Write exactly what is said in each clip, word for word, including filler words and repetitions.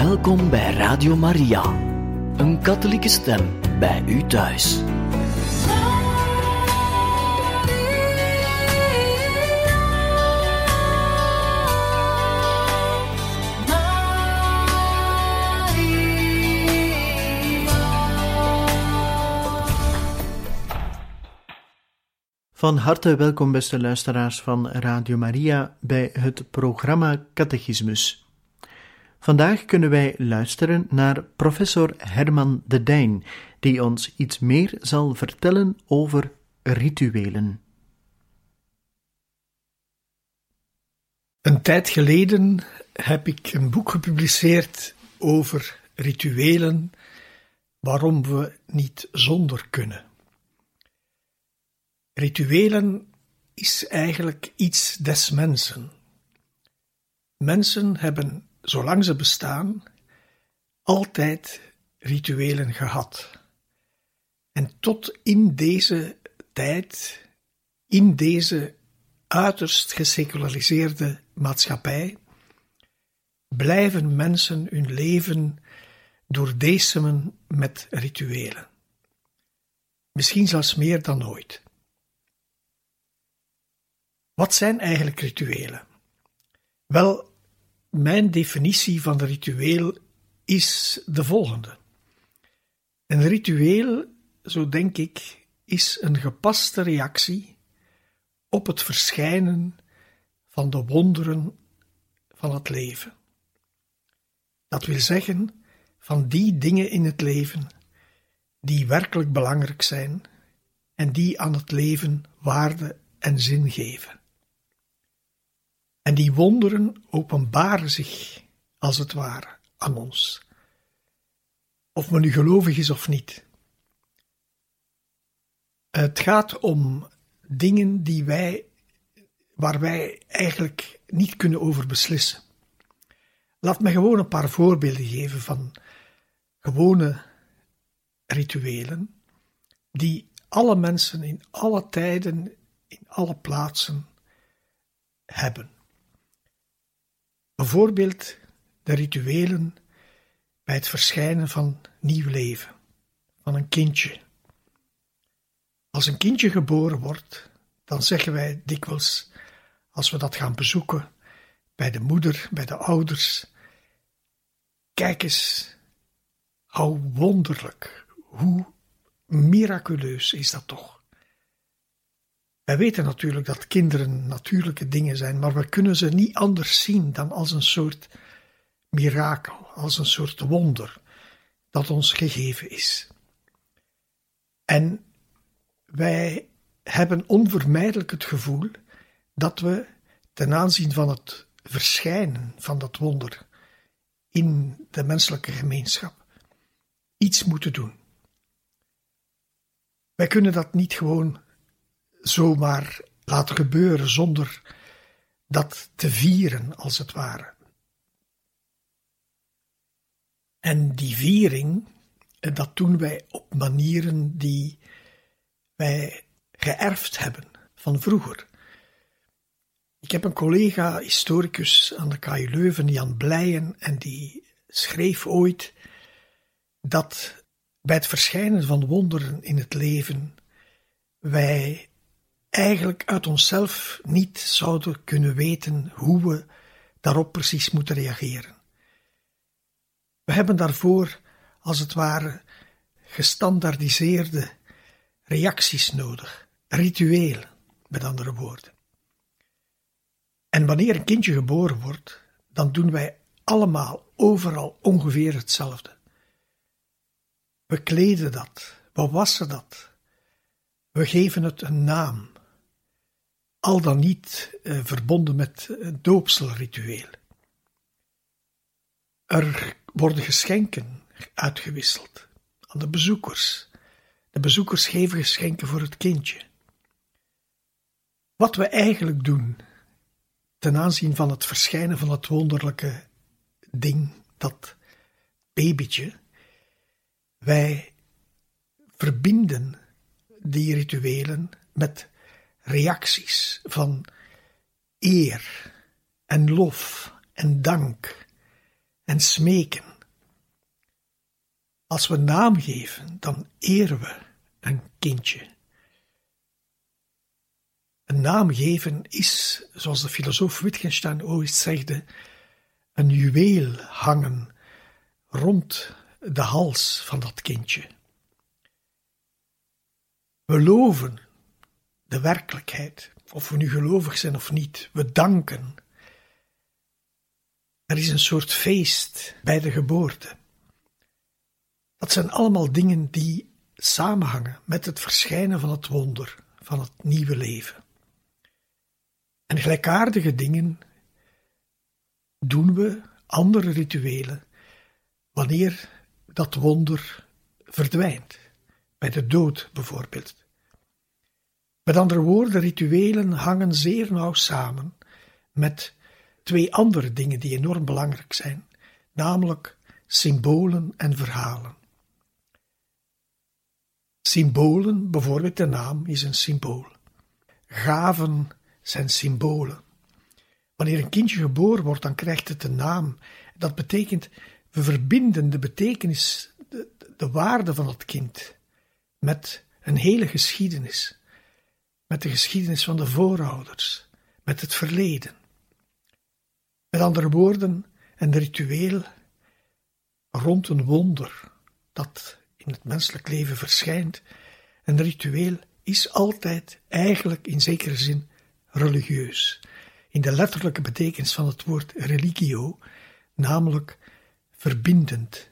Welkom bij Radio Maria, een katholieke stem bij u thuis. Van harte welkom, beste luisteraars van Radio Maria, bij het programma Catechismus. Vandaag kunnen wij luisteren naar professor Herman de Dijn, die ons iets meer zal vertellen over rituelen. Een tijd geleden heb ik een boek gepubliceerd over rituelen, waarom we niet zonder kunnen. Rituelen is eigenlijk iets des mensen. Mensen hebben, zolang ze bestaan, altijd rituelen gehad. En tot in deze tijd, in deze uiterst geseculariseerde maatschappij, blijven mensen hun leven doordesemen met rituelen. Misschien zelfs meer dan ooit. Wat zijn eigenlijk rituelen? Wel, mijn definitie van de ritueel is de volgende. Een ritueel, zo denk ik, is een gepaste reactie op het verschijnen van de wonderen van het leven. Dat wil zeggen, van die dingen in het leven die werkelijk belangrijk zijn en die aan het leven waarde en zin geven. En die wonderen openbaren zich, als het ware, aan ons. Of men nu gelovig is of niet. Het gaat om dingen die wij, waar wij eigenlijk niet kunnen over beslissen. Laat me gewoon een paar voorbeelden geven van gewone rituelen, die alle mensen in alle tijden, in alle plaatsen hebben. Bijvoorbeeld de rituelen bij het verschijnen van nieuw leven, van een kindje. Als een kindje geboren wordt, dan zeggen wij dikwijls, als we dat gaan bezoeken, bij de moeder, bij de ouders, kijk eens, hoe wonderlijk, hoe miraculeus is dat toch. Wij weten natuurlijk dat kinderen natuurlijke dingen zijn, maar we kunnen ze niet anders zien dan als een soort mirakel, als een soort wonder dat ons gegeven is. En wij hebben onvermijdelijk het gevoel dat we ten aanzien van het verschijnen van dat wonder in de menselijke gemeenschap iets moeten doen. Wij kunnen dat niet gewoon zomaar laten gebeuren zonder dat te vieren, als het ware. En die viering, dat doen wij op manieren die wij geërfd hebben van vroeger. Ik heb een collega, historicus aan de K U Leuven, Jan Blijen, en die schreef ooit dat bij het verschijnen van wonderen in het leven wij eigenlijk uit onszelf niet zouden kunnen weten hoe we daarop precies moeten reageren. We hebben daarvoor, als het ware, gestandaardiseerde reacties nodig, rituelen, met andere woorden. En wanneer een kindje geboren wordt, dan doen wij allemaal overal ongeveer hetzelfde. We kleden dat, we wassen dat, we geven het een naam. Al dan niet eh, verbonden met het doopselritueel. Er worden geschenken uitgewisseld aan de bezoekers. De bezoekers geven geschenken voor het kindje. Wat we eigenlijk doen ten aanzien van het verschijnen van het wonderlijke ding, dat babytje, wij verbinden die rituelen met reacties van eer en lof en dank en smeken Als we naam geven, dan eren we een kindje. Een naam geven is, zoals de filosoof Wittgenstein ooit zegde, een juweel hangen rond de hals van dat kindje. We loven de werkelijkheid, of we nu gelovig zijn of niet. We danken. Er is een soort feest bij de geboorte. Dat zijn allemaal dingen die samenhangen met het verschijnen van het wonder, van het nieuwe leven. En gelijkaardige dingen doen we, andere rituelen, wanneer dat wonder verdwijnt. Bij de dood bijvoorbeeld. Met andere woorden, rituelen hangen zeer nauw samen met twee andere dingen die enorm belangrijk zijn, namelijk symbolen en verhalen. Symbolen, bijvoorbeeld de naam, is een symbool. Gaven zijn symbolen. Wanneer een kindje geboren wordt, dan krijgt het een naam. Dat betekent, we verbinden de betekenis, de, de waarde van het kind met een hele geschiedenis. Met de geschiedenis van de voorouders, met het verleden. Met andere woorden, een ritueel rond een wonder dat in het menselijk leven verschijnt. Een ritueel is altijd eigenlijk in zekere zin religieus. In de letterlijke betekenis van het woord religio, namelijk verbindend.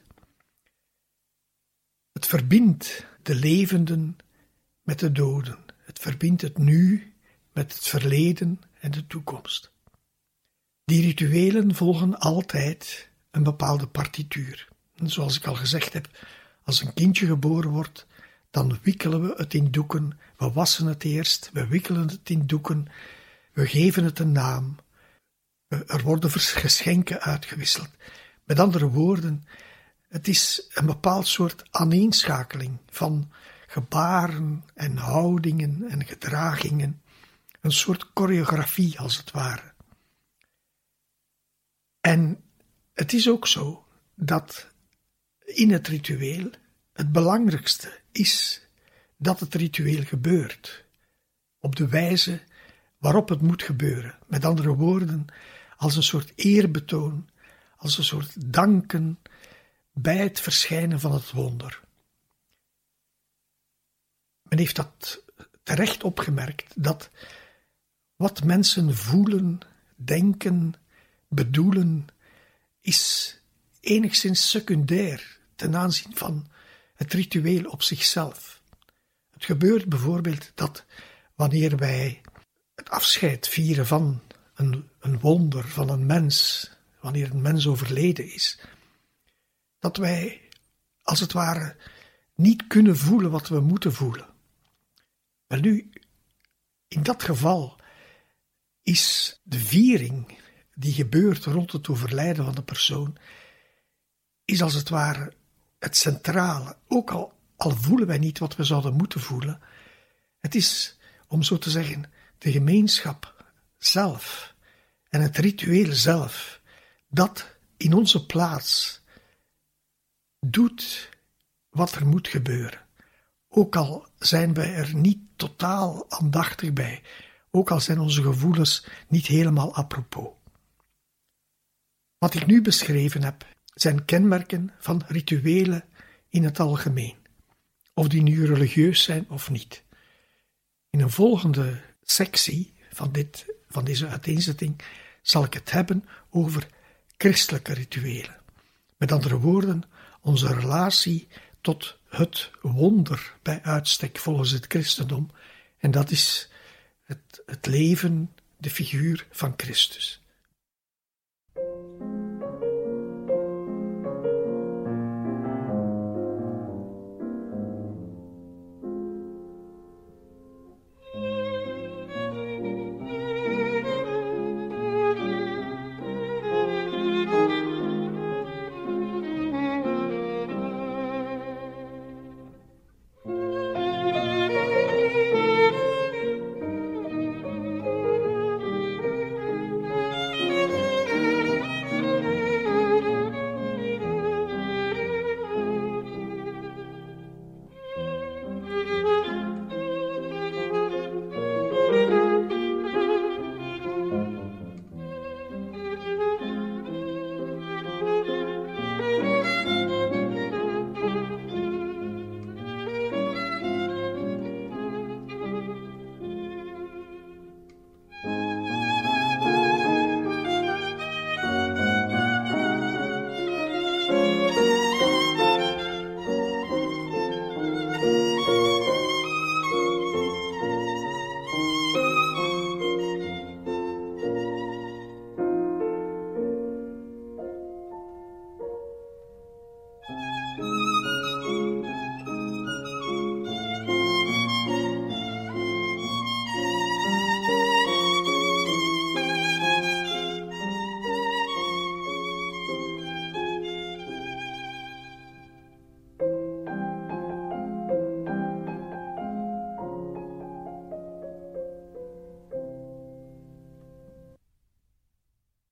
Het verbindt de levenden met de doden. Het verbindt het nu met het verleden en de toekomst. Die rituelen volgen altijd een bepaalde partituur. En zoals ik al gezegd heb, als een kindje geboren wordt, dan wikkelen we het in doeken, we wassen het eerst, we wikkelen het in doeken, we geven het een naam, er worden geschenken uitgewisseld. Met andere woorden, het is een bepaald soort aaneenschakeling van gebaren en houdingen en gedragingen, een soort choreografie als het ware. En het is ook zo dat in het ritueel het belangrijkste is dat het ritueel gebeurt, op de wijze waarop het moet gebeuren. Met andere woorden, als een soort eerbetoon, als een soort danken bij het verschijnen van het wonder. Men heeft dat terecht opgemerkt, dat wat mensen voelen, denken, bedoelen, is enigszins secundair ten aanzien van het ritueel op zichzelf. Het gebeurt bijvoorbeeld dat wanneer wij het afscheid vieren van een, een wonder, van een mens, wanneer een mens overleden is, dat wij, als het ware, niet kunnen voelen wat we moeten voelen. Maar nu, in dat geval is de viering die gebeurt rond het overlijden van de persoon, is als het ware het centrale. Ook al, al voelen wij niet wat we zouden moeten voelen, het is, om zo te zeggen, de gemeenschap zelf en het ritueel zelf, dat in onze plaats doet wat er moet gebeuren. Ook al zijn wij er niet totaal aandachtig bij, ook al zijn onze gevoelens niet helemaal apropos. Wat ik nu beschreven heb, zijn kenmerken van rituelen in het algemeen, of die nu religieus zijn of niet. In een volgende sectie van, dit, van deze uiteenzetting zal ik het hebben over christelijke rituelen. Met andere woorden, onze relatie tot het wonder bij uitstek volgens het christendom, en dat is het, het leven, de figuur van Christus.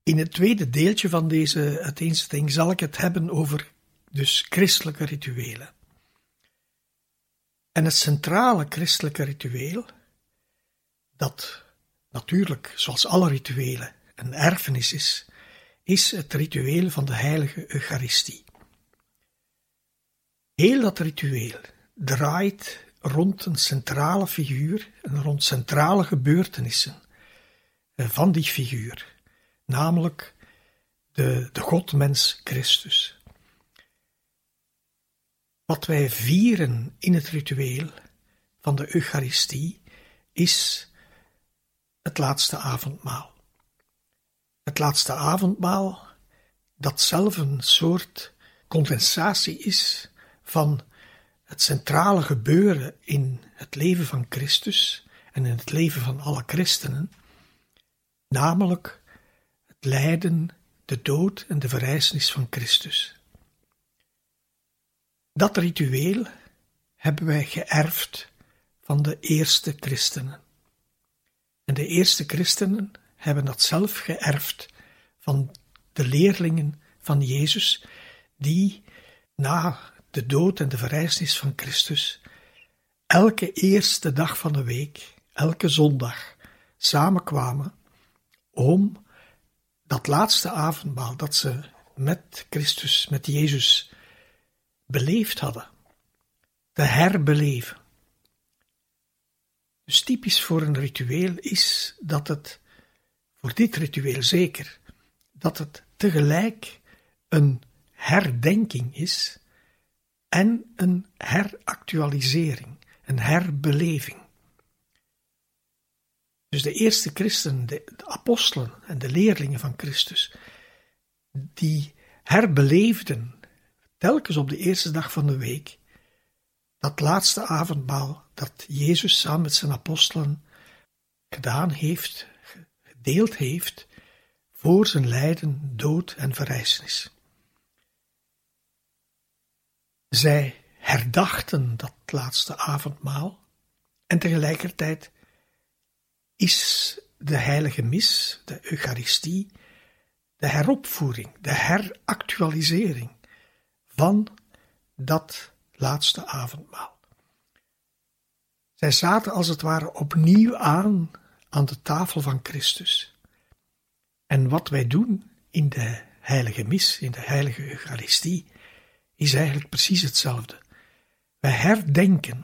In het tweede deeltje van deze uiteenzetting zal ik het hebben over dus christelijke rituelen. En het centrale christelijke ritueel, dat natuurlijk, zoals alle rituelen, een erfenis is, is het ritueel van de heilige Eucharistie. Heel dat ritueel draait rond een centrale figuur en rond centrale gebeurtenissen van die figuur, namelijk de, de God-mens Christus. Wat wij vieren in het ritueel van de Eucharistie is het laatste avondmaal. Het laatste avondmaal, dat zelf een soort condensatie is van het centrale gebeuren in het leven van Christus en in het leven van alle christenen, namelijk het lijden, de dood en de verrijzenis van Christus. Dat ritueel hebben wij geërfd van de eerste christenen. En de eerste christenen hebben dat zelf geërfd van de leerlingen van Jezus, die na de dood en de verrijzenis van Christus elke eerste dag van de week, elke zondag, samenkwamen om dat laatste avondmaal dat ze met Christus, met Jezus beleefd hadden, te herbeleven. Dus typisch voor een ritueel is dat het, voor dit ritueel zeker, dat het tegelijk een herdenking is en een heractualisering, een herbeleving. Dus de eerste christenen, de, de apostelen en de leerlingen van Christus, die herbeleefden telkens op de eerste dag van de week dat laatste avondmaal dat Jezus samen met zijn apostelen gedaan heeft, gedeeld heeft voor zijn lijden, dood en verrijzenis. Zij herdachten dat laatste avondmaal en tegelijkertijd is de heilige mis, de Eucharistie, de heropvoering, de heractualisering van dat laatste avondmaal. Zij zaten als het ware opnieuw aan aan de tafel van Christus. En wat wij doen in de heilige mis, in de heilige Eucharistie, is eigenlijk precies hetzelfde. Wij herdenken,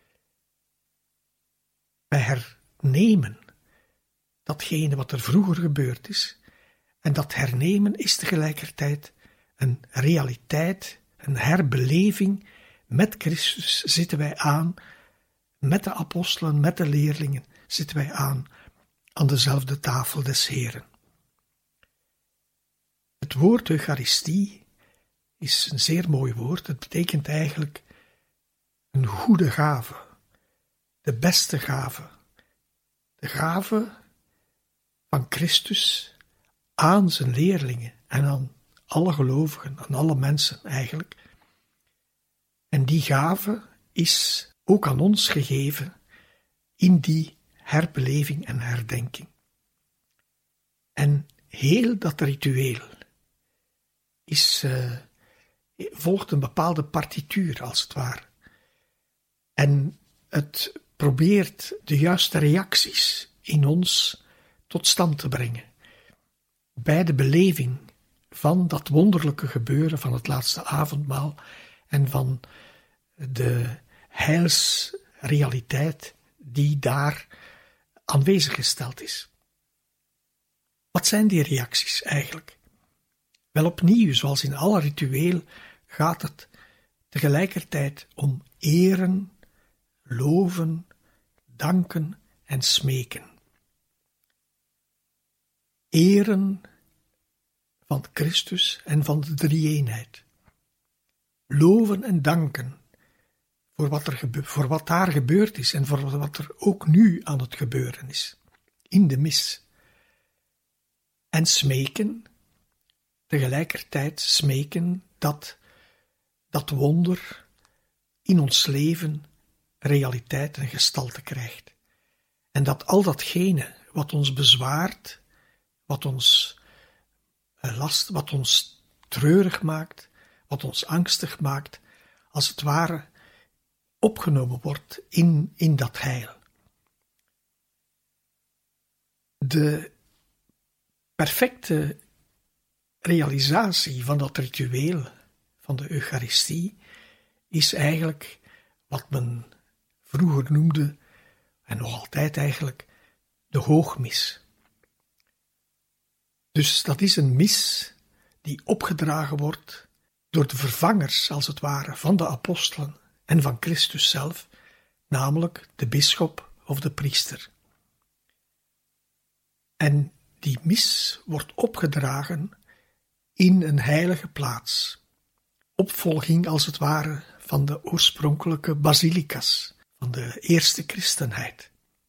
wij hernemen datgene wat er vroeger gebeurd is, en dat hernemen is tegelijkertijd een realiteit, een herbeleving. Met Christus zitten wij aan, met de apostelen, met de leerlingen zitten wij aan, aan dezelfde tafel des Heren. Het woord Eucharistie is een zeer mooi woord. Het betekent eigenlijk een goede gave, de beste gave, de gave van Christus aan zijn leerlingen en aan alle gelovigen, aan alle mensen eigenlijk. En die gave is ook aan ons gegeven in die herbeleving en herdenking. En heel dat ritueel is, uh, volgt een bepaalde partituur, als het ware. En het probeert de juiste reacties in ons tot stand te brengen. Bij de beleving van dat wonderlijke gebeuren van het laatste avondmaal en van de heilsrealiteit die daar aanwezig gesteld is. Wat zijn die reacties eigenlijk? Wel opnieuw, zoals in alle ritueel, gaat het tegelijkertijd om eren, loven, danken en smeken. Eren van Christus en van de drie-eenheid. Loven en danken voor wat, er gebe- voor wat daar gebeurd is en voor wat er ook nu aan het gebeuren is, in de mis. En smeken, tegelijkertijd smeken dat dat wonder in ons leven realiteit en gestalte krijgt. En dat al datgene wat ons bezwaart, wat ons last, wat ons treurig maakt, wat ons angstig maakt, als het ware opgenomen wordt in, in dat heil. De perfecte realisatie van dat ritueel van de Eucharistie is eigenlijk wat men vroeger noemde, en nog altijd eigenlijk, de hoogmis. Dus dat is een mis die opgedragen wordt door de vervangers, als het ware, van de apostelen en van Christus zelf, namelijk de bisschop of de priester. En die mis wordt opgedragen in een heilige plaats, opvolging als het ware van de oorspronkelijke basilikas, van de eerste christenheid.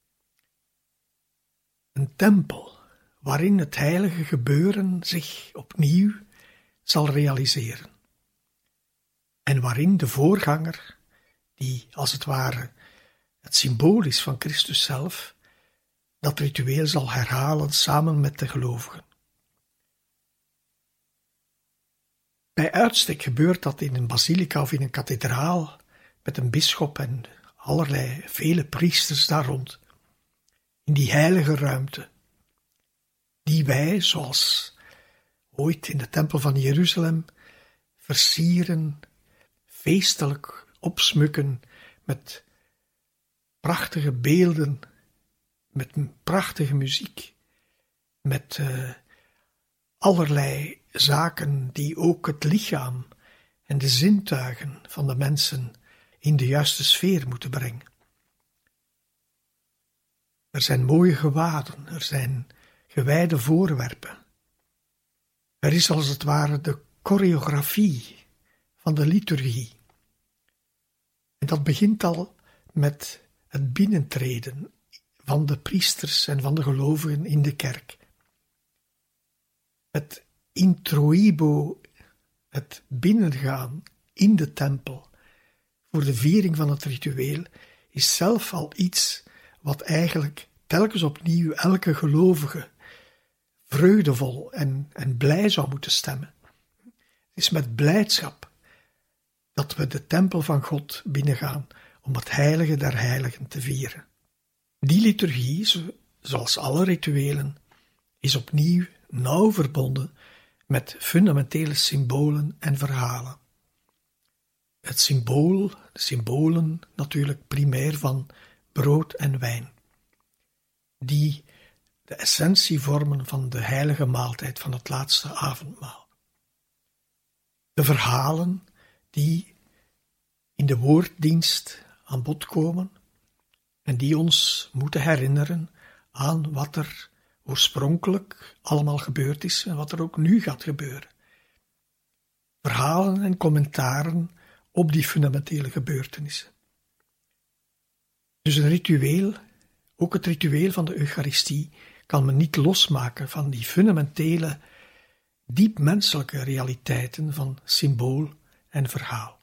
Een tempel waarin het heilige gebeuren zich opnieuw zal realiseren. En waarin de voorganger, die als het ware het symbool is van Christus zelf, dat ritueel zal herhalen samen met de gelovigen. Bij uitstek gebeurt dat in een basilica of in een kathedraal, met een bisschop en allerlei vele priesters daar rond, in die heilige ruimte, die wij, zoals ooit in de tempel van Jeruzalem, versieren, feestelijk opsmukken met prachtige beelden, met prachtige muziek, met uh, allerlei zaken die ook het lichaam en de zintuigen van de mensen in de juiste sfeer moeten brengen. Er zijn mooie gewaden, er zijn gewijde voorwerpen. Er is als het ware de choreografie van de liturgie. En dat begint al met het binnentreden van de priesters en van de gelovigen in de kerk. Het introibo, het binnengaan in de tempel voor de viering van het ritueel, is zelf al iets wat eigenlijk telkens opnieuw elke gelovige vreugdevol en, en blij zou moeten stemmen. Het is met blijdschap dat we de tempel van God binnengaan om het heilige der heiligen te vieren. Die liturgie, zoals alle rituelen, is opnieuw nauw verbonden met fundamentele symbolen en verhalen. Het symbool, de symbolen natuurlijk primair van brood en wijn, die de essentie vormen van de heilige maaltijd van het laatste avondmaal. De verhalen die in de woorddienst aan bod komen en die ons moeten herinneren aan wat er oorspronkelijk allemaal gebeurd is en wat er ook nu gaat gebeuren. Verhalen en commentaren op die fundamentele gebeurtenissen. Dus een ritueel, ook het ritueel van de Eucharistie, kan men niet losmaken van die fundamentele, diep menselijke realiteiten van symbool en verhaal.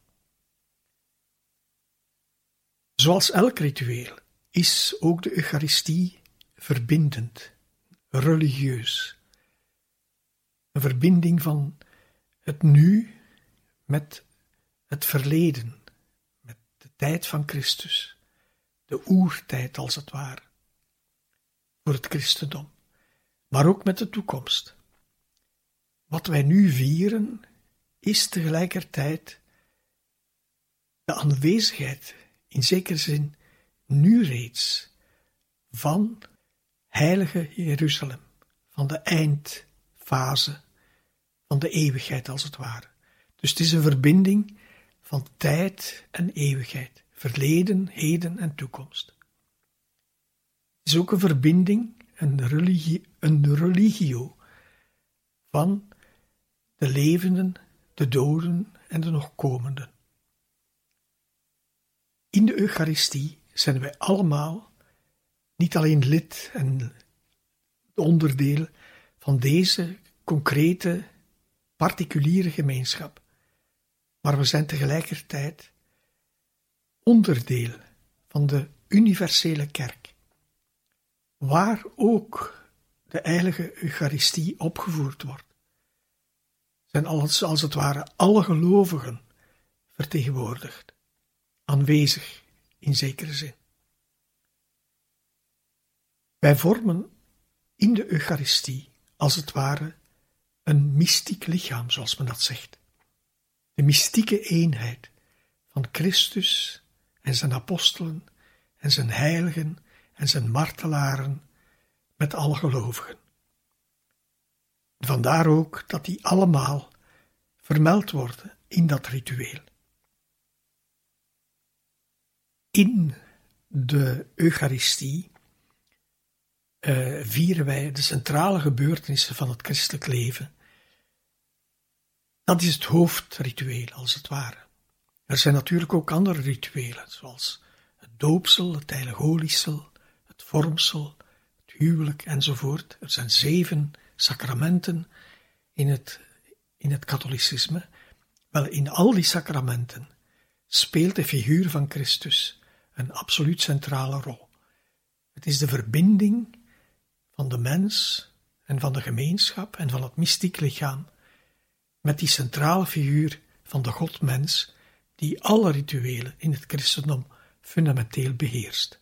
Zoals elk ritueel is ook de Eucharistie verbindend, religieus. Een verbinding van het nu met het verleden, met de tijd van Christus, de oertijd als het ware, voor het christendom, maar ook met de toekomst. Wat wij nu vieren is tegelijkertijd de aanwezigheid, in zekere zin nu reeds, van heilige Jeruzalem, van de eindfase van de eeuwigheid als het ware. Dus het is een verbinding van tijd en eeuwigheid, verleden, heden en toekomst. Het is ook een verbinding, een, religie, een religio van de levenden, de doden en de nog komenden. In de Eucharistie zijn wij allemaal niet alleen lid en onderdeel van deze concrete, particuliere gemeenschap, maar we zijn tegelijkertijd onderdeel van de universele kerk, waar ook de heilige Eucharistie opgevoerd wordt, zijn als, als het ware alle gelovigen vertegenwoordigd, aanwezig in zekere zin. Wij vormen in de Eucharistie als het ware een mystiek lichaam, zoals men dat zegt. De mystieke eenheid van Christus en zijn apostelen en zijn heiligen en zijn martelaren met alle gelovigen. Vandaar ook dat die allemaal vermeld worden in dat ritueel. In de Eucharistie uh, vieren wij de centrale gebeurtenissen van het christelijk leven. Dat is het hoofdritueel, als het ware. Er zijn natuurlijk ook andere rituelen, zoals het doopsel, het heiligoliesel, het vormsel, het huwelijk enzovoort. Er zijn zeven sacramenten in het, in het katholicisme. Wel, in al die sacramenten speelt de figuur van Christus een absoluut centrale rol. Het is de verbinding van de mens en van de gemeenschap en van het mystiek lichaam met die centrale figuur van de God-mens die alle rituelen in het christendom fundamenteel beheerst.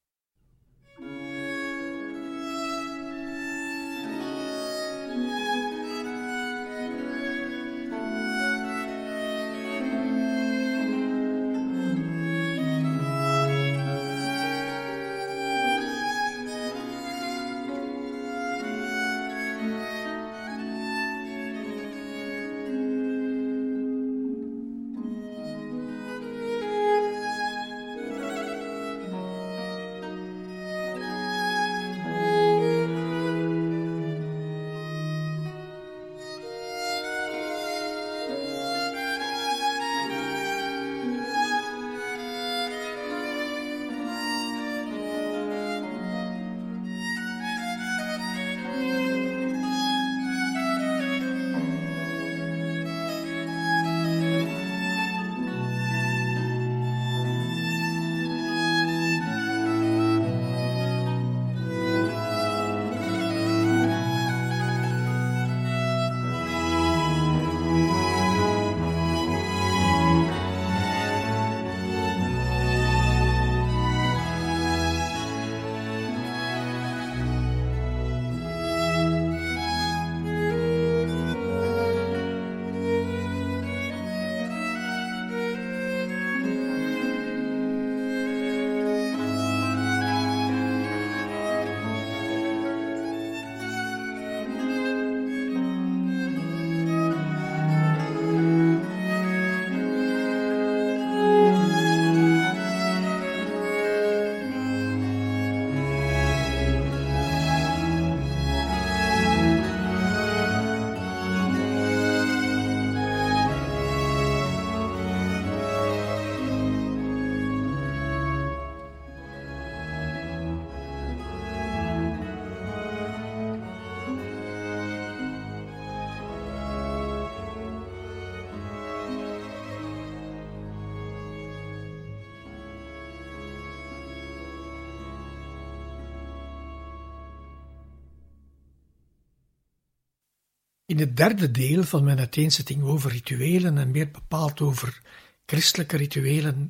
In het derde deel van mijn uiteenzetting over rituelen en meer bepaald over christelijke rituelen,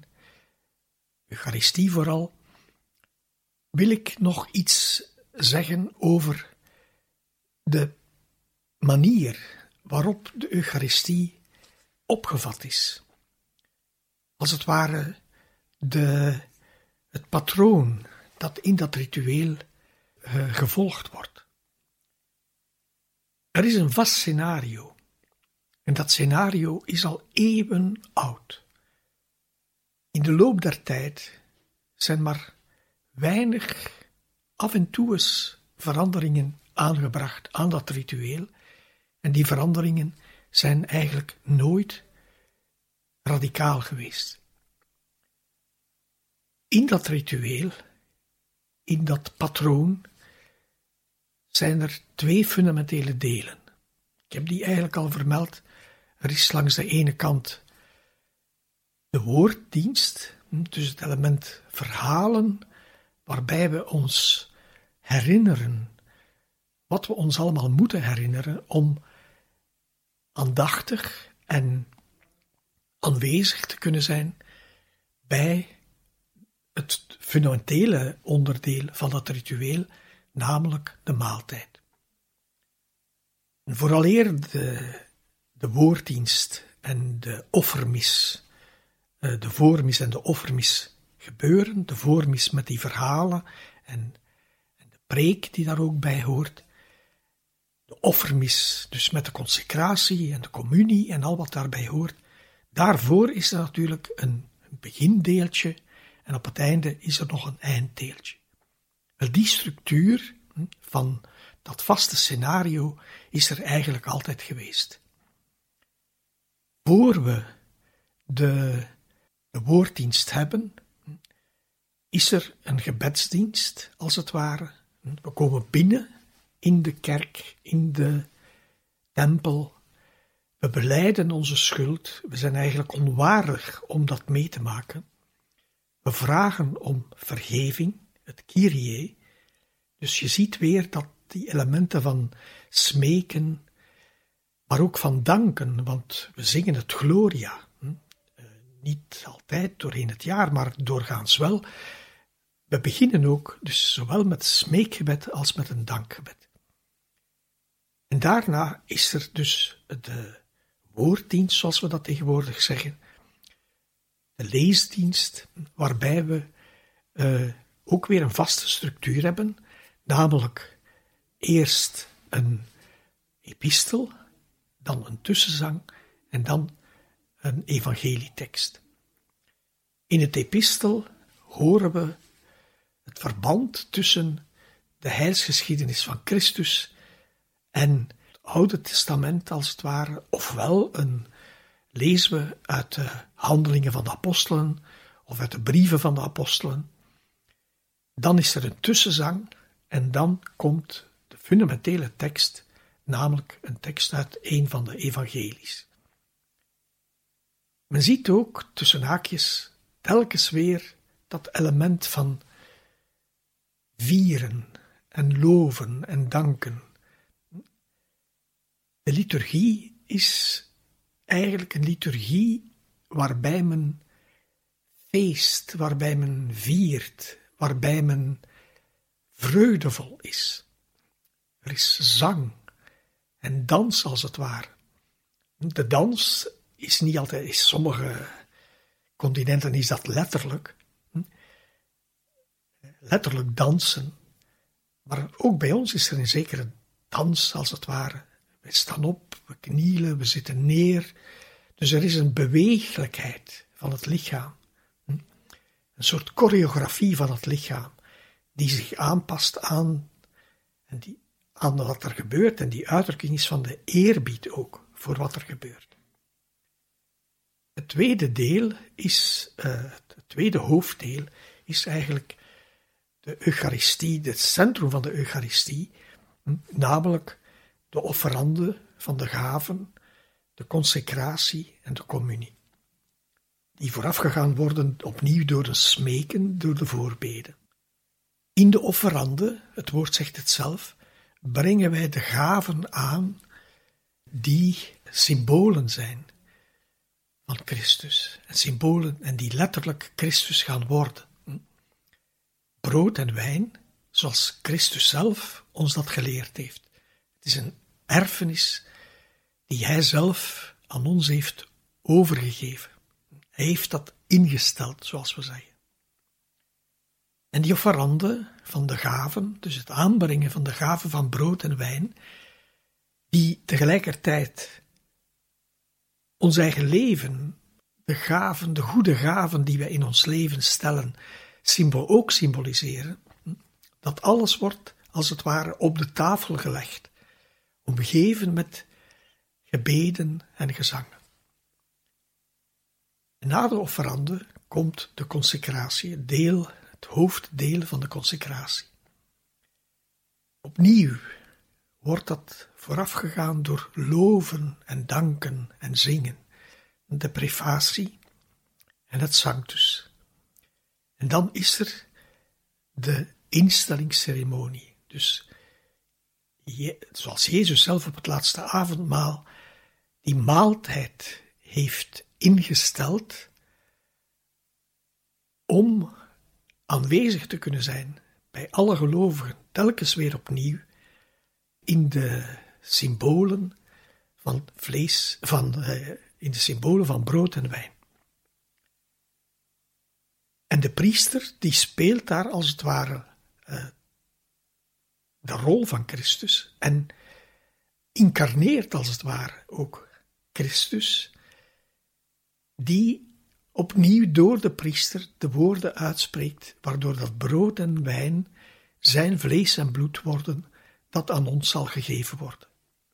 Eucharistie vooral, wil ik nog iets zeggen over de manier waarop de Eucharistie opgevat is. Als het ware de, het patroon dat in dat ritueel uh, gevolgd wordt. Er is een vast scenario. En dat scenario is al eeuwen oud. In de loop der tijd zijn maar weinig af en toe eens veranderingen aangebracht aan dat ritueel. En die veranderingen zijn eigenlijk nooit radicaal geweest. In dat ritueel, in dat patroon, zijn er twee fundamentele delen. Ik heb die eigenlijk al vermeld. Er is langs de ene kant de woorddienst, dus het element verhalen, waarbij we ons herinneren wat we ons allemaal moeten herinneren om aandachtig en aanwezig te kunnen zijn bij het fundamentele onderdeel van dat ritueel, namelijk de maaltijd. En vooraleer de, de woorddienst en de offermis, de voormis en de offermis gebeuren, de voormis met die verhalen en, en de preek die daar ook bij hoort, de offermis dus met de consecratie en de communie en al wat daarbij hoort, daarvoor is er natuurlijk een begindeeltje en op het einde is er nog een einddeeltje. Wel, die structuur van dat vaste scenario is er eigenlijk altijd geweest. Voor we de, de woorddienst hebben, is er een gebedsdienst, als het ware. We komen binnen in de kerk, in de tempel. We belijden onze schuld. We zijn eigenlijk onwaardig om dat mee te maken. We vragen om vergeving, het Kyrie. Dus je ziet weer dat die elementen van smeken, maar ook van danken, want we zingen het Gloria. Niet altijd doorheen het jaar, maar doorgaans wel. We beginnen ook dus zowel met smeekgebed als met een dankgebed. En daarna is er dus de woorddienst, zoals we dat tegenwoordig zeggen, de leesdienst, waarbij we uh, ook weer een vaste structuur hebben, namelijk eerst een epistel, dan een tussenzang en dan een evangelietekst. In het epistel horen we het verband tussen de heilsgeschiedenis van Christus en het Oude Testament, als het ware, ofwel een, lezen we uit de handelingen van de apostelen of uit de brieven van de apostelen. Dan is er een tussenzang en dan komt de fundamentele tekst, namelijk een tekst uit een van de evangelies. Men ziet ook tussen haakjes telkens weer dat element van vieren en loven en danken. De liturgie is eigenlijk een liturgie waarbij men feest, waarbij men viert, waarbij men vreugdevol is. Er is zang en dans als het ware. De dans is niet altijd, in sommige continenten is dat letterlijk. Letterlijk dansen. Maar ook bij ons is er een zekere dans als het ware. We staan op, we knielen, we zitten neer. Dus er is een beweeglijkheid van het lichaam. Een soort choreografie van het lichaam die zich aanpast aan, en die, aan wat er gebeurt. En die uitdrukking is van de eerbied ook voor wat er gebeurt. Het tweede deel is, uh, het tweede hoofddeel is eigenlijk de Eucharistie, het centrum van de Eucharistie, namelijk de offerande van de gaven, de consecratie en de communie, die voorafgegaan worden opnieuw door een smeken, door de voorbeden. In de offerande, het woord zegt het zelf, brengen wij de gaven aan die symbolen zijn van Christus. En symbolen en die letterlijk Christus gaan worden. Brood en wijn, zoals Christus zelf ons dat geleerd heeft. Het is een erfenis die hij zelf aan ons heeft overgegeven. Hij heeft dat ingesteld, zoals we zeggen. En die offerande van de gaven, dus het aanbrengen van de gaven van brood en wijn, die tegelijkertijd ons eigen leven, de gaven, de goede gaven die wij in ons leven stellen, symbool, ook symboliseren, dat alles wordt als het ware op de tafel gelegd, omgeven met gebeden en gezangen. En na de offerande komt de consecratie, het deel, het hoofddeel van de consecratie. Opnieuw wordt dat voorafgegaan door loven en danken en zingen, de prefatie en het sanctus. En dan is er de instellingsceremonie. Dus je, zoals Jezus zelf op het laatste avondmaal die maaltijd heeft ingesteld om aanwezig te kunnen zijn bij alle gelovigen, telkens weer opnieuw, in de symbolen van vlees, van, uh, in de symbolen van brood en wijn. En de priester, die speelt daar als het ware uh, de rol van Christus en incarneert als het ware ook Christus, die opnieuw door de priester de woorden uitspreekt, waardoor dat brood en wijn zijn vlees en bloed worden, dat aan ons zal gegeven worden.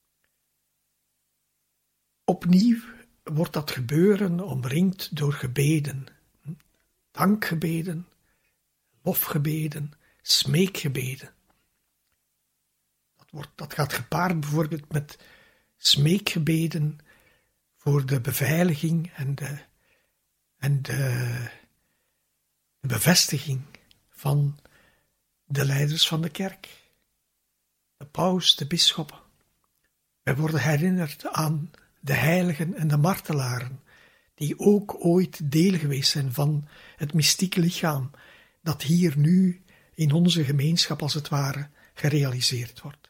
Opnieuw wordt dat gebeuren omringd door gebeden, dankgebeden, lofgebeden, smeekgebeden. Dat, wordt, dat gaat gepaard bijvoorbeeld met smeekgebeden voor de beveiliging en de, en de, de bevestiging van de leiders van de kerk, de paus, de bisschoppen. Wij worden herinnerd aan de heiligen en de martelaren, die ook ooit deel geweest zijn van het mystieke lichaam, dat hier nu in onze gemeenschap als het ware gerealiseerd wordt.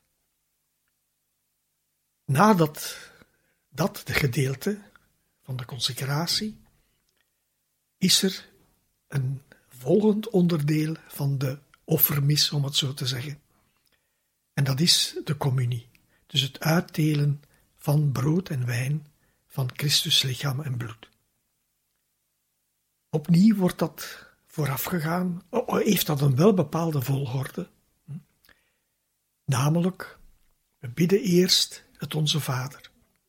Nadat dat de gedeelte van de consecratie, is er een volgend onderdeel van de offermis, om het zo te zeggen. En dat is de communie, dus het uitdelen van brood en wijn van Christus lichaam en bloed. Opnieuw wordt dat voorafgegaan, heeft dat een welbepaalde volgorde. Namelijk, we bidden eerst het Onze Vader.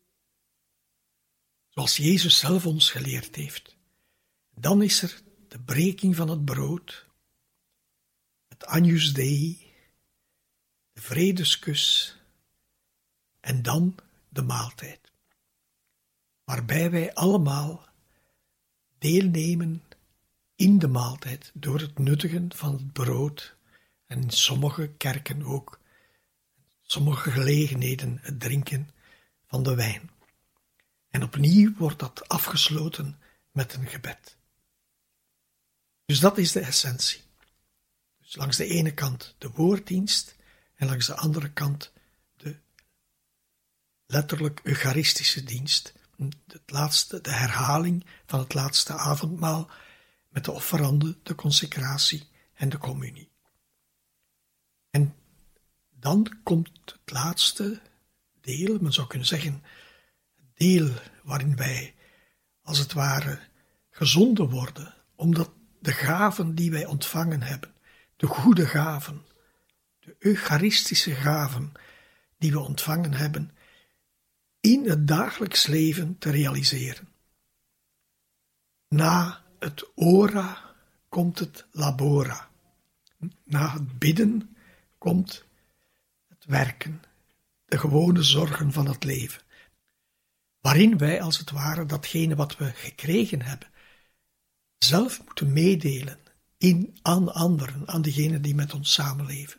Zoals Jezus zelf ons geleerd heeft. Dan is er de breking van het brood, het Agnus Dei, de vredeskus en dan de maaltijd. Waarbij wij allemaal deelnemen in de maaltijd door het nuttigen van het brood en in sommige kerken ook, sommige gelegenheden het drinken van de wijn. En opnieuw wordt dat afgesloten met een gebed. Dus dat is de essentie. Dus langs de ene kant de woorddienst en langs de andere kant de letterlijk eucharistische dienst. Het laatste, de herhaling van het laatste avondmaal met de offerande, de consecratie en de communie. En dan komt het laatste deel, men zou kunnen zeggen, het deel waarin wij als het ware gezonden worden, omdat de gaven die wij ontvangen hebben, de goede gaven, de eucharistische gaven die we ontvangen hebben, in het dagelijks leven te realiseren. Na het ora komt het labora. Na het bidden komt het werken, de gewone zorgen van het leven, waarin wij als het ware datgene wat we gekregen hebben, zelf moeten meedelen in, aan anderen, aan degenen die met ons samenleven.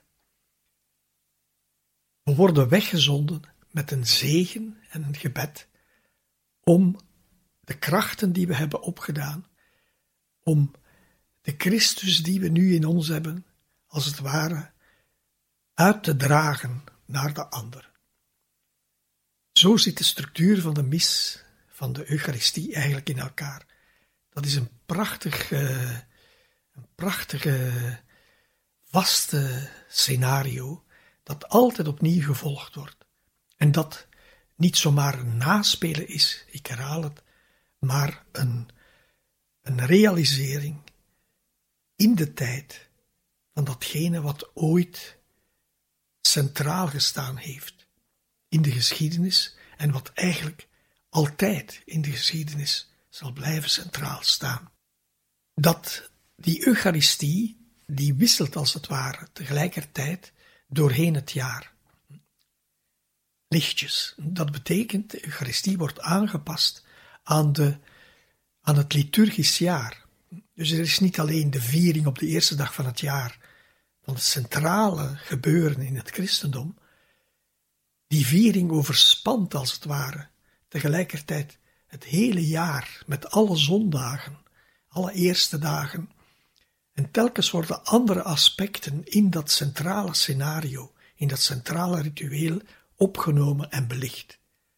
We worden weggezonden met een zegen en een gebed om de krachten die we hebben opgedaan, om de Christus die we nu in ons hebben, als het ware, uit te dragen naar de anderen. Zo zit de structuur van de mis, van de Eucharistie eigenlijk in elkaar. Dat is een prachtig, uh, een prachtige, vaste scenario dat altijd opnieuw gevolgd wordt. En dat niet zomaar een naspelen is, ik herhaal het, maar een, een realisering in de tijd van datgene wat ooit centraal gestaan heeft in de geschiedenis en wat eigenlijk altijd in de geschiedenis zal blijven centraal staan. Dat die Eucharistie, die wisselt als het ware tegelijkertijd doorheen het jaar. Lichtjes. Dat betekent, de Eucharistie wordt aangepast aan, de, aan het liturgisch jaar. Dus er is niet alleen de viering op de eerste dag van het jaar van het centrale gebeuren in het christendom. Die viering overspant als het ware tegelijkertijd het hele jaar met alle zondagen, alle eerste dagen. En telkens worden andere aspecten in dat centrale scenario, in dat centrale ritueel opgenomen en belicht.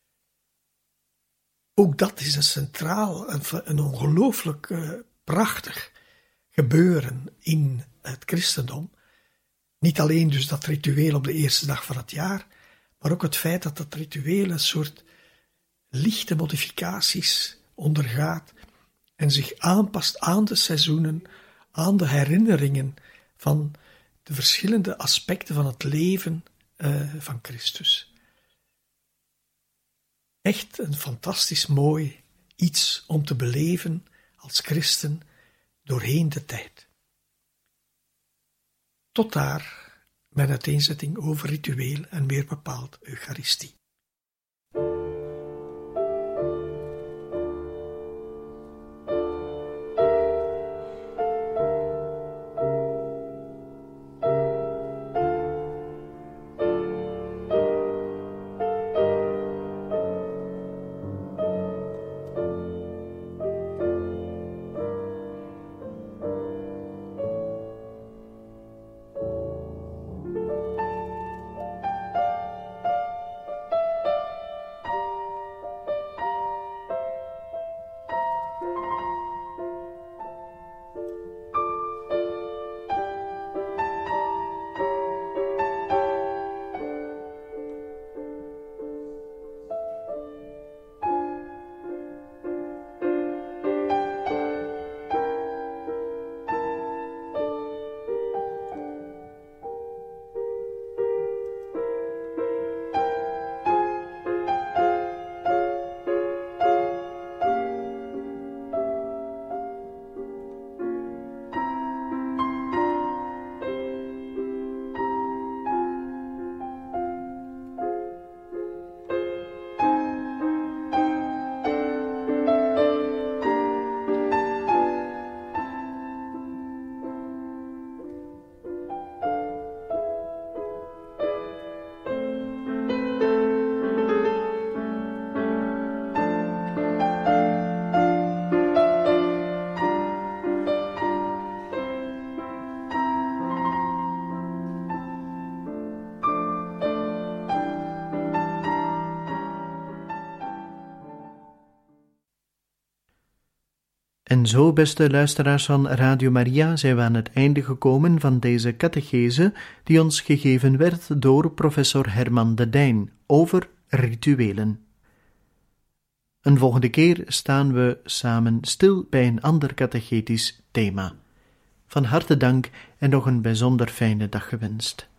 Ook dat is een centraal, een, een ongelooflijk uh, prachtig gebeuren in het christendom. Niet alleen dus dat ritueel op de eerste dag van het jaar, maar ook het feit dat dat ritueel een soort lichte modificaties ondergaat en zich aanpast aan de seizoenen, aan de herinneringen van de verschillende aspecten van het leven uh, van Christus. Echt een fantastisch mooi iets om te beleven als christen doorheen de tijd. Tot daar mijn uiteenzetting over ritueel en meer bepaald Eucharistie. En zo, beste luisteraars van Radio Maria, zijn we aan het einde gekomen van deze catechese die ons gegeven werd door professor Herman de Dijn over rituelen. Een volgende keer staan we samen stil bij een ander catechetisch thema. Van harte dank en nog een bijzonder fijne dag gewenst.